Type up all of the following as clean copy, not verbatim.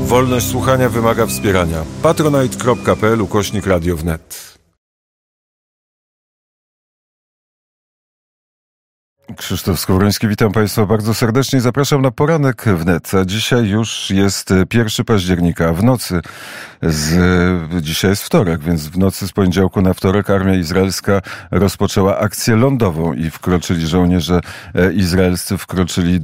Wolność słuchania wymaga wspierania. patronite.pl/Radio wnet. Krzysztof Skowroński, witam Państwa bardzo serdecznie. Zapraszam na poranek wnet. A dzisiaj już jest 1 października. W nocy dzisiaj jest wtorek, więc w nocy z poniedziałku na wtorek armia izraelska rozpoczęła akcję lądową i żołnierze izraelscy wkroczyli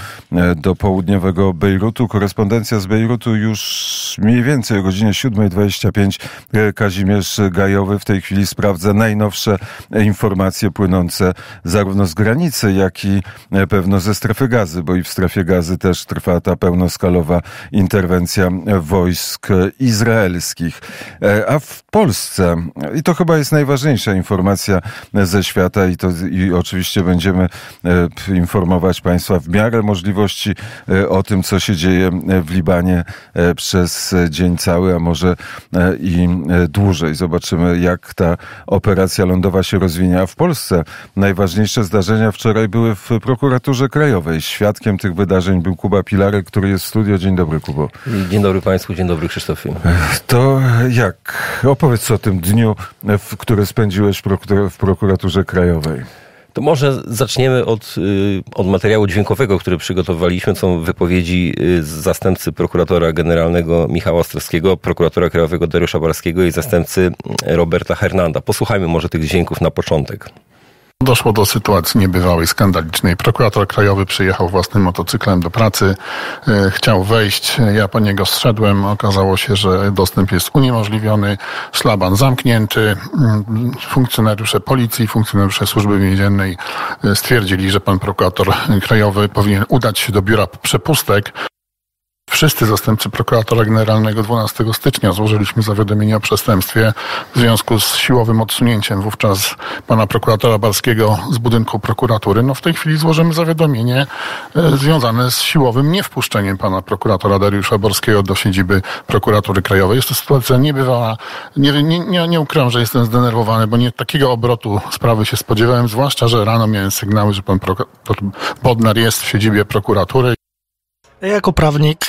do południowego Bejrutu. Korespondencja z Bejrutu już mniej więcej o godzinie 7:25. Kazimierz Gajowy w tej chwili sprawdza najnowsze informacje płynące zarówno z granicy, jak i pewno ze strefy Gazy, bo i w strefie Gazy też trwa ta pełnoskalowa interwencja wojsk izraelskich. A w Polsce, i to chyba jest najważniejsza informacja ze świata i oczywiście będziemy informować Państwa w miarę możliwości o tym, co się dzieje w Libanie przez dzień cały, a może i dłużej. Zobaczymy, jak ta operacja lądowa się rozwinie. A w Polsce najważniejsze zdarzenia wczoraj były w prokuraturze krajowej. Świadkiem tych wydarzeń był Kuba Pilarek, który jest w studio. Dzień dobry, Kubo. Dzień dobry Państwu, dzień dobry Krzysztofie. To jak? Opowiedz o tym dniu, który spędziłeś w prokuraturze krajowej. To może zaczniemy od materiału dźwiękowego, który przygotowaliśmy. To są wypowiedzi zastępcy prokuratora generalnego Michała Ostrowskiego, prokuratora krajowego Dariusza Barskiego i zastępcy Roberta Hernanda. Posłuchajmy może tych dźwięków na początek. Doszło do sytuacji niebywałej, skandalicznej. Prokurator krajowy przyjechał własnym motocyklem do pracy, chciał wejść, ja po niego zszedłem, okazało się, że dostęp jest uniemożliwiony, szlaban zamknięty, funkcjonariusze policji, funkcjonariusze służby więziennej stwierdzili, że pan prokurator krajowy powinien udać się do biura przepustek. Wszyscy zastępcy prokuratora generalnego 12 stycznia złożyliśmy zawiadomienie o przestępstwie w związku z siłowym odsunięciem wówczas pana prokuratora Barskiego z budynku prokuratury. No w tej chwili złożymy zawiadomienie związane z siłowym niewpuszczeniem pana prokuratora Dariusza Barskiego do siedziby prokuratury krajowej. Jest to sytuacja niebywała. Nie ukrywam, że jestem zdenerwowany, bo nie takiego obrotu sprawy się spodziewałem, zwłaszcza, że rano miałem sygnały, że pan prokurator Bodnar jest w siedzibie prokuratury. Jako prawnik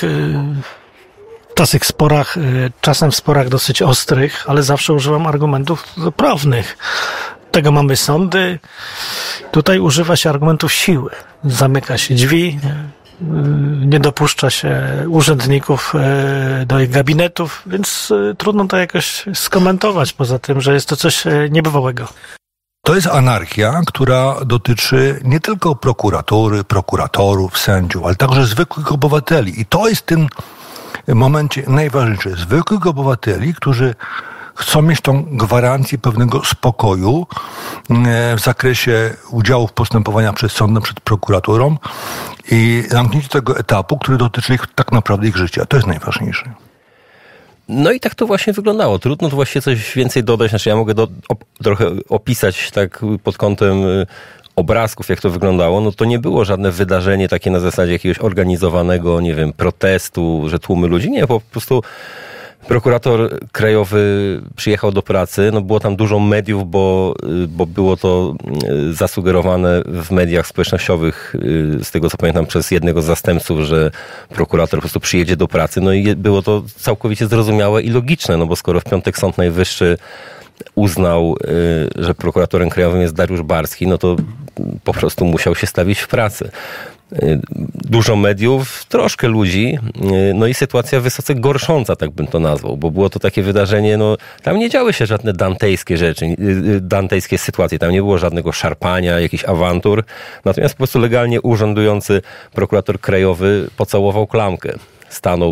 czasem w sporach dosyć ostrych, ale zawsze używam argumentów prawnych. Tego mamy sądy. Tutaj używa się argumentów siły. Zamyka się drzwi, nie dopuszcza się urzędników do ich gabinetów, więc trudno to jakoś skomentować, poza tym, że jest to coś niebywałego. To jest anarchia, która dotyczy nie tylko prokuratury, prokuratorów, sędziów, ale także zwykłych obywateli. I to jest w tym momencie najważniejsze. Zwykłych obywateli, którzy chcą mieć tą gwarancję pewnego spokoju w zakresie udziału w postępowaniach przed sądem, przed prokuraturą i zamknięcie tego etapu, który dotyczy ich tak naprawdę ich życia. To jest najważniejsze. No i tak to właśnie wyglądało. Trudno tu właściwie coś więcej dodać. Znaczy ja mogę trochę opisać tak pod kątem obrazków, jak to wyglądało. No to nie było żadne wydarzenie takie na zasadzie jakiegoś organizowanego, nie wiem, protestu, że tłumy ludzi. Nie, po prostu prokurator krajowy przyjechał do pracy. No było tam dużo mediów, bo było to zasugerowane w mediach społecznościowych, z tego co pamiętam, przez jednego z zastępców, że prokurator po prostu przyjedzie do pracy. No i było to całkowicie zrozumiałe i logiczne, no bo skoro w piątek Sąd Najwyższy uznał, że prokuratorem krajowym jest Dariusz Barski, no to po prostu musiał się stawić w pracy. Dużo mediów, troszkę ludzi, no i sytuacja wysoce gorsząca, tak bym to nazwał, bo było to takie wydarzenie, no tam nie działy się żadne dantejskie rzeczy, dantejskie sytuacje, tam nie było żadnego szarpania, jakichś awantur, natomiast po prostu legalnie urzędujący prokurator krajowy pocałował klamkę. Stanął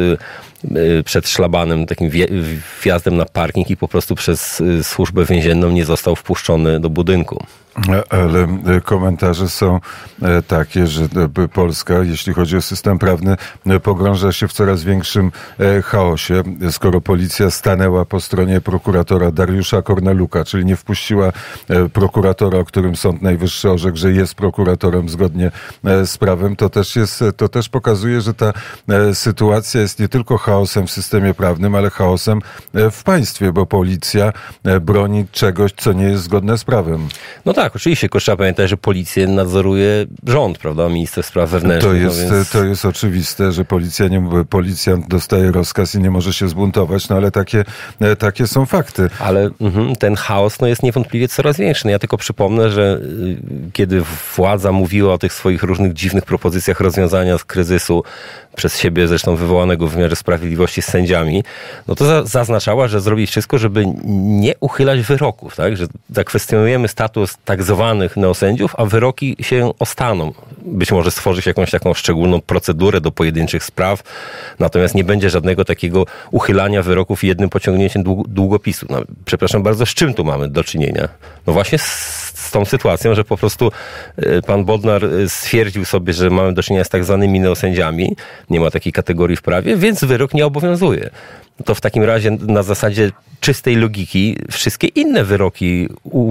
przed szlabanem, takim wjazdem na parking i po prostu przez służbę więzienną nie został wpuszczony do budynku. Ale komentarze są takie, że Polska, jeśli chodzi o system prawny, pogrąża się w coraz większym chaosie, skoro policja stanęła po stronie prokuratora Dariusza Korneluka, czyli nie wpuściła prokuratora, o którym Sąd Najwyższy orzekł, że jest prokuratorem zgodnie z prawem, to też pokazuje, że ta sytuacja jest nie tylko chaosem w systemie prawnym, ale chaosem w państwie, bo policja broni czegoś, co nie jest zgodne z prawem. No tak, oczywiście, tylko trzeba pamiętać, że policję nadzoruje rząd, prawda, minister spraw wewnętrznych. To jest oczywiste, że policjant dostaje rozkaz i nie może się zbuntować, no ale takie są fakty. Ale ten chaos jest niewątpliwie coraz większy. No ja tylko przypomnę, że kiedy władza mówiła o tych swoich różnych dziwnych propozycjach rozwiązania z kryzysu, przez siebie zresztą wywołanego w wymiarze sprawiedliwości z sędziami, no to zaznaczała, że zrobi wszystko, żeby nie uchylać wyroków, tak? Że zakwestionujemy status tak zwanych neosędziów, a wyroki się ostaną. Być może stworzyć jakąś taką szczególną procedurę do pojedynczych spraw, natomiast nie będzie żadnego takiego uchylania wyroków jednym pociągnięciem długopisu. No, przepraszam bardzo, z czym tu mamy do czynienia? No właśnie z tą sytuacją, że po prostu pan Bodnar stwierdził sobie, że mamy do czynienia z tak zwanymi neosędziami, nie ma takiej kategorii w prawie, więc wyrok nie obowiązuje. To w takim razie na zasadzie czystej logiki wszystkie inne wyroki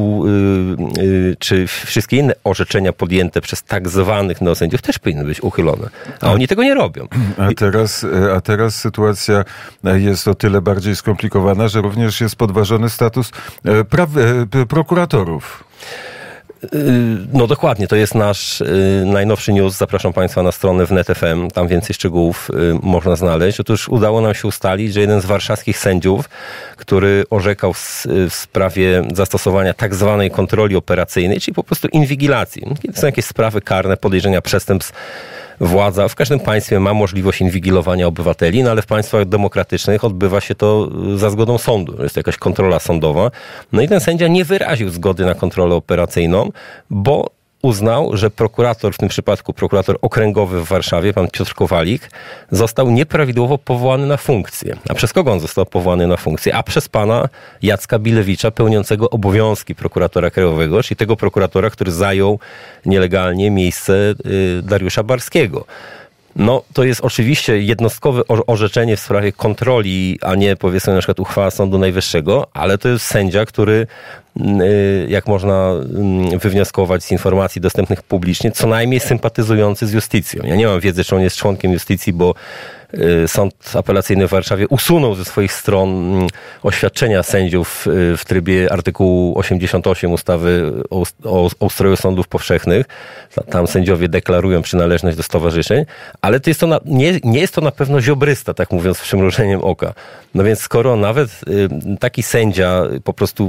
czy wszystkie inne orzeczenia podjęte przez tak zwanych neosędziów też powinny być uchylone. A oni tego nie robią. A teraz sytuacja jest o tyle bardziej skomplikowana, że również jest podważony status prokuratorów. No dokładnie, to jest nasz najnowszy news. Zapraszam Państwa na stronę wnet.fm, tam więcej szczegółów można znaleźć. Otóż udało nam się ustalić, że jeden z warszawskich sędziów, który orzekał w sprawie zastosowania tak zwanej kontroli operacyjnej, czyli po prostu inwigilacji. Kiedy są jakieś sprawy karne, podejrzenia przestępstw, władza w każdym państwie ma możliwość inwigilowania obywateli, no ale w państwach demokratycznych odbywa się to za zgodą sądu. Jest to jakaś kontrola sądowa. No i ten sędzia nie wyraził zgody na kontrolę operacyjną, bo uznał, że prokurator, w tym przypadku prokurator okręgowy w Warszawie, pan Piotr Kowalik, został nieprawidłowo powołany na funkcję. A przez kogo on został powołany na funkcję? A przez pana Jacka Bilewicza, pełniącego obowiązki prokuratora krajowego, czyli tego prokuratora, który zajął nielegalnie miejsce Dariusza Barskiego. No, to jest oczywiście jednostkowe orzeczenie w sprawie kontroli, a nie powiedzmy na przykład uchwała Sądu Najwyższego, ale to jest sędzia, który, jak można wywnioskować z informacji dostępnych publicznie, co najmniej sympatyzujący z justicją. Ja nie mam wiedzy, czy on jest członkiem justicji, bo Sąd Apelacyjny w Warszawie usunął ze swoich stron oświadczenia sędziów w trybie artykułu 88 ustawy o ustroju sądów powszechnych. Tam sędziowie deklarują przynależność do stowarzyszeń, ale to jest to nie jest to na pewno ziobrysta, tak mówiąc, przymrużeniem oka. No więc skoro nawet taki sędzia po prostu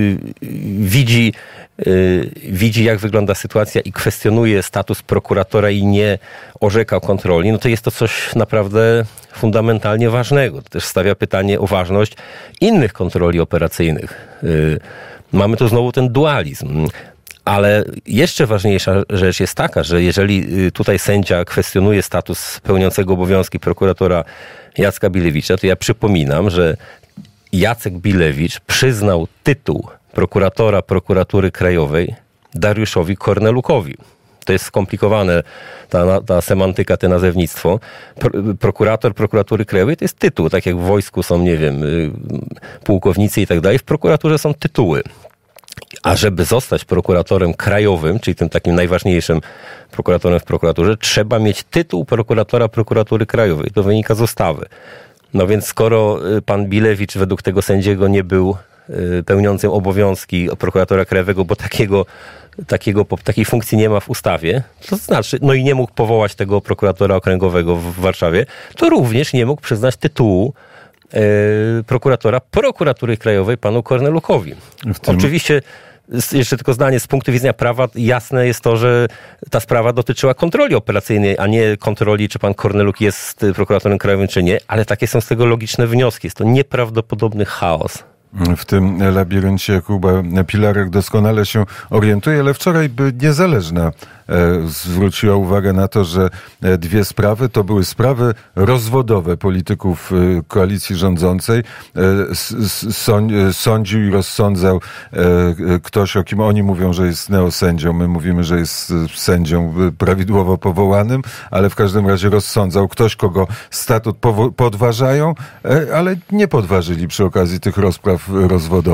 widzi, jak wygląda sytuacja i kwestionuje status prokuratora i nie orzeka kontroli, no to jest to coś naprawdę fundamentalnie ważnego. To też stawia pytanie o ważność innych kontroli operacyjnych. Mamy tu znowu ten dualizm. Ale jeszcze ważniejsza rzecz jest taka, że jeżeli tutaj sędzia kwestionuje status pełniącego obowiązki prokuratora Jacka Bilewicza, to ja przypominam, że Jacek Bilewicz przyznał tytuł prokuratora prokuratury krajowej Dariuszowi Kornelukowi. To jest skomplikowane, ta semantyka, to nazewnictwo. Prokurator prokuratury krajowej to jest tytuł, tak jak w wojsku są, nie wiem, pułkownicy i tak dalej. W prokuraturze są tytuły. A żeby zostać prokuratorem krajowym, czyli tym takim najważniejszym prokuratorem w prokuraturze, trzeba mieć tytuł prokuratora prokuratury krajowej. To wynika z ustawy. No więc skoro pan Bilewicz według tego sędziego nie był pełniącym obowiązki prokuratora krajowego, bo takiej funkcji nie ma w ustawie, to znaczy, no i nie mógł powołać tego prokuratora okręgowego w Warszawie, to również nie mógł przyznać tytułu prokuratora prokuratury krajowej panu Kornelukowi. Oczywiście, jeszcze tylko zdanie, z punktu widzenia prawa jasne jest to, że ta sprawa dotyczyła kontroli operacyjnej, a nie kontroli, czy pan Korneluk jest prokuratorem krajowym, czy nie, ale takie są z tego logiczne wnioski. Jest to nieprawdopodobny chaos. W tym labiryncie Kuba Pilarek doskonale się orientuje, ale wczoraj Niezależna zwróciła uwagę na to, że dwie sprawy to były sprawy rozwodowe polityków koalicji rządzącej. Sądził i rozsądzał ktoś, o kim oni mówią, że jest neosędzią. My mówimy, że jest sędzią prawidłowo powołanym, ale w każdym razie rozsądzał ktoś, kogo statut podważają, ale nie podważyli przy okazji tych rozpraw rozwodowych.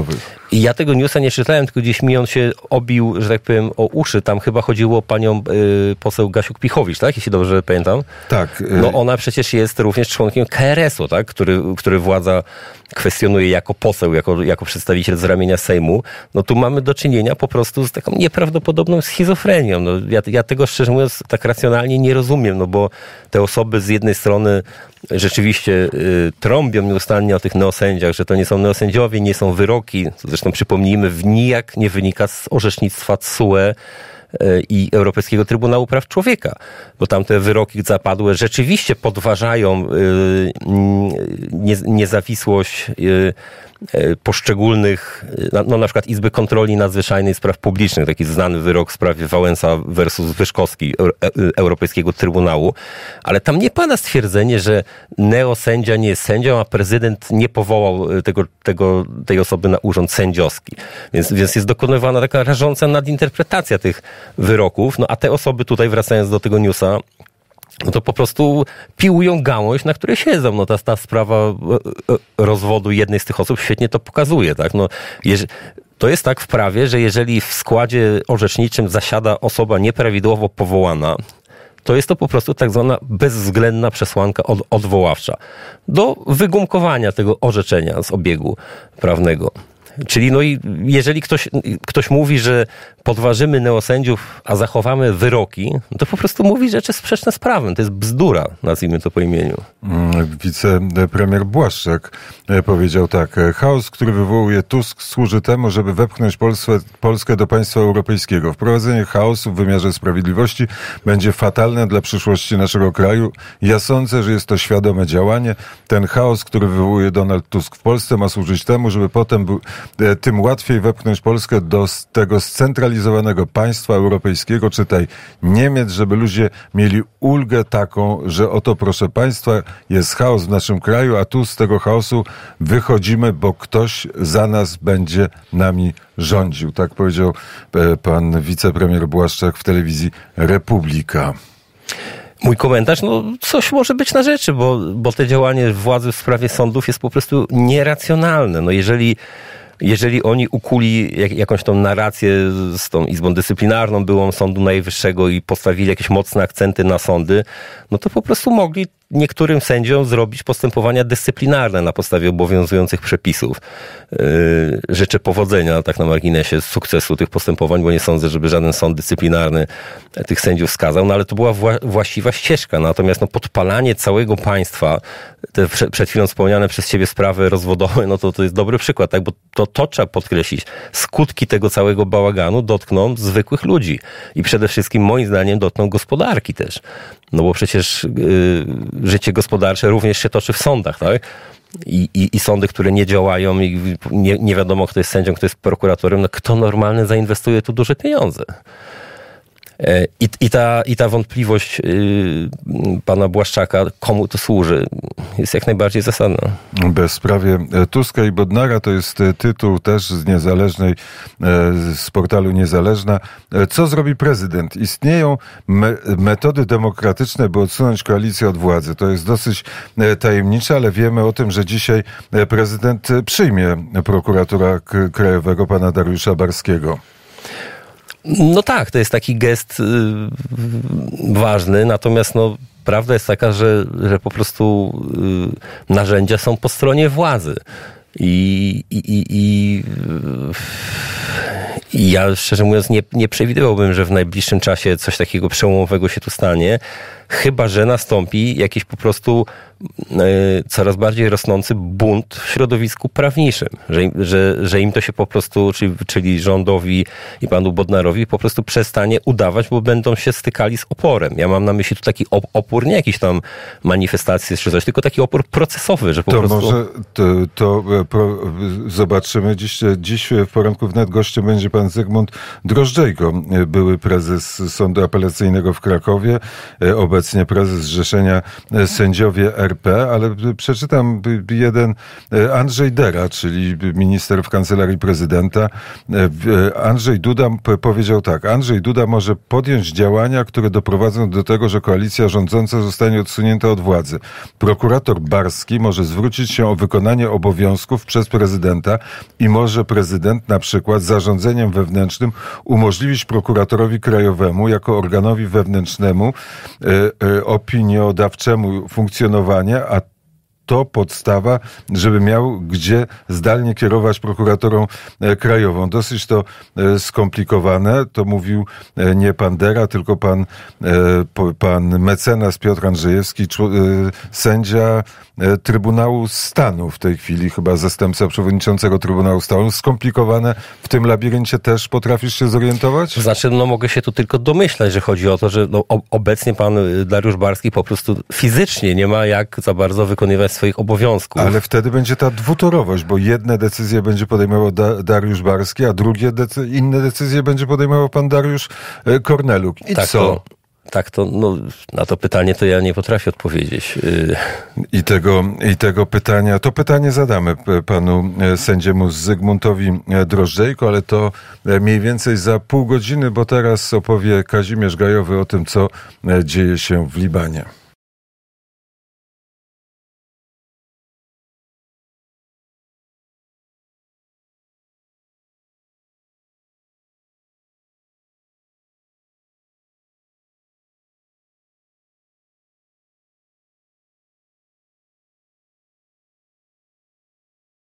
Ja tego newsa nie czytałem, tylko gdzieś mi on się obił, że tak powiem, o uszy. Tam chyba chodziło o panią poseł Gasiuk-Pichowicz, tak? Jeśli dobrze pamiętam. Tak. No ona przecież jest również członkiem KRS-u, tak? Który władza kwestionuje jako poseł, jako przedstawiciel z ramienia Sejmu. No tu mamy do czynienia po prostu z taką nieprawdopodobną schizofrenią. No, ja tego szczerze mówiąc tak racjonalnie nie rozumiem, no bo te osoby z jednej strony rzeczywiście trąbią nieustannie o tych neosędziach, że to nie są neosędziowie, nie są wyroki. Zresztą przypomnijmy, nijak nie wynika z orzecznictwa TSUE i Europejskiego Trybunału Praw Człowieka, bo tam te wyroki zapadłe rzeczywiście podważają niezawisłość poszczególnych, no na przykład Izby Kontroli Nadzwyczajnej Spraw Publicznych, taki znany wyrok w sprawie Wałęsa versus Wyszkowski Europejskiego Trybunału, ale tam nie pada stwierdzenie, że neosędzia nie jest sędzią, a prezydent nie powołał tej osoby na urząd sędziowski. Więc jest dokonywana taka rażąca nadinterpretacja tych wyroków, no a te osoby tutaj, wracając do tego newsa, no to po prostu piłują gałąź, na której siedzą. No ta sprawa rozwodu jednej z tych osób świetnie to pokazuje, tak? No, to jest tak w prawie, że jeżeli w składzie orzeczniczym zasiada osoba nieprawidłowo powołana, to jest to po prostu tak zwana bezwzględna przesłanka odwoławcza do wygumkowania tego orzeczenia z obiegu prawnego. Czyli no i jeżeli ktoś mówi, że podważymy neosędziów, a zachowamy wyroki, to po prostu mówi rzeczy sprzeczne z prawem. To jest bzdura, nazwijmy to po imieniu. Wicepremier Błaszczak powiedział tak. Chaos, który wywołuje Tusk, służy temu, żeby wepchnąć Polskę do państwa europejskiego. Wprowadzenie chaosu w wymiarze sprawiedliwości będzie fatalne dla przyszłości naszego kraju. Ja sądzę, że jest to świadome działanie. Ten chaos, który wywołuje Donald Tusk w Polsce, ma służyć temu, żeby potem tym łatwiej wepchnąć Polskę do tego scentralizowanego państwa europejskiego, czytaj Niemiec, żeby ludzie mieli ulgę taką, że oto proszę państwa, jest chaos w naszym kraju, a tu z tego chaosu wychodzimy, bo ktoś za nas będzie nami rządził. Tak powiedział pan wicepremier Błaszczak w telewizji Republika. Mój komentarz, no coś może być na rzeczy, bo te działanie władzy w sprawie sądów jest po prostu nieracjonalne. No jeżeli oni ukuli jakąś tą narrację z tą Izbą Dyscyplinarną byłą Sądu Najwyższego i postawili jakieś mocne akcenty na sądy, no to po prostu mogli niektórym sędziom zrobić postępowania dyscyplinarne na podstawie obowiązujących przepisów. Życzę powodzenia, tak na marginesie, sukcesu tych postępowań, bo nie sądzę, żeby żaden sąd dyscyplinarny tych sędziów skazał, no ale to była właściwa ścieżka. Natomiast podpalanie całego państwa, te przed chwilą wspomniane przez ciebie sprawy rozwodowe, no to jest dobry przykład, tak? Bo to trzeba podkreślić. Skutki tego całego bałaganu dotkną zwykłych ludzi i przede wszystkim moim zdaniem dotkną gospodarki też. No bo przecież życie gospodarcze również się toczy w sądach, tak? I sądy, które nie działają i nie wiadomo, kto jest sędzią, kto jest prokuratorem, no kto normalny zainwestuje tu duże pieniądze. I ta wątpliwość pana Błaszczaka, komu to służy, jest jak najbardziej zasadna. Bezprawie Tuska i Bodnara to jest tytuł też z niezależnej, z portalu Niezależna. Co zrobi prezydent? Istnieją metody demokratyczne, by odsunąć koalicję od władzy. To jest dosyć tajemnicze, ale wiemy o tym, że dzisiaj prezydent przyjmie prokuratora krajowego pana Dariusza Barskiego. No tak, to jest taki gest ważny, natomiast prawda jest taka, że po prostu narzędzia są po stronie władzy. I ja szczerze mówiąc nie przewidywałbym, że w najbliższym czasie coś takiego przełomowego się tu stanie, chyba że nastąpi jakiś po prostu coraz bardziej rosnący bunt w środowisku prawniczym, że im to się po prostu, czyli rządowi i panu Bodnarowi po prostu przestanie udawać, bo będą się stykali z oporem. Ja mam na myśli tu taki opór, nie jakiś tam manifestacje czy coś, tylko taki opór procesowy, że po prostu... Może zobaczymy. Dziś w Poranku Wnet gościem będzie pan pan Zygmunt Drożdżejko, były prezes Sądu Apelacyjnego w Krakowie, obecnie prezes Zrzeszenia Sędziowie RP, ale przeczytam jeden, Andrzej Dera, czyli minister w Kancelarii Prezydenta. Andrzej Duda powiedział tak: Andrzej Duda może podjąć działania, które doprowadzą do tego, że koalicja rządząca zostanie odsunięta od władzy. Prokurator Barski może zwrócić się o wykonanie obowiązków przez prezydenta i może prezydent na przykład zarządzeniem wewnętrznym umożliwić prokuratorowi krajowemu jako organowi wewnętrznemu opiniodawczemu funkcjonowanie, a to podstawa, żeby miał gdzie zdalnie kierować prokuraturą krajową. Dosyć to skomplikowane. To mówił nie pan Dera, tylko pan mecenas Piotr Andrzejewski, sędzia Trybunału Stanu w tej chwili, chyba zastępca przewodniczącego Trybunału Stanu. Skomplikowane w tym labiryncie też potrafisz się zorientować? To znaczy, mogę się tu tylko domyślać, że chodzi o to, że obecnie pan Dariusz Barski po prostu fizycznie nie ma jak za bardzo wykonywać swoich obowiązków. Ale wtedy będzie ta dwutorowość, bo jedne decyzje będzie podejmował Dariusz Barski, a drugie inne decyzje będzie podejmował pan Dariusz Korneluk. I tak co? Na to pytanie to ja nie potrafię odpowiedzieć. I tego pytania, to pytanie zadamy panu sędziemu Zygmuntowi Drożdżejko, ale to mniej więcej za pół godziny, bo teraz opowie Kazimierz Gajowy o tym, co dzieje się w Libanie.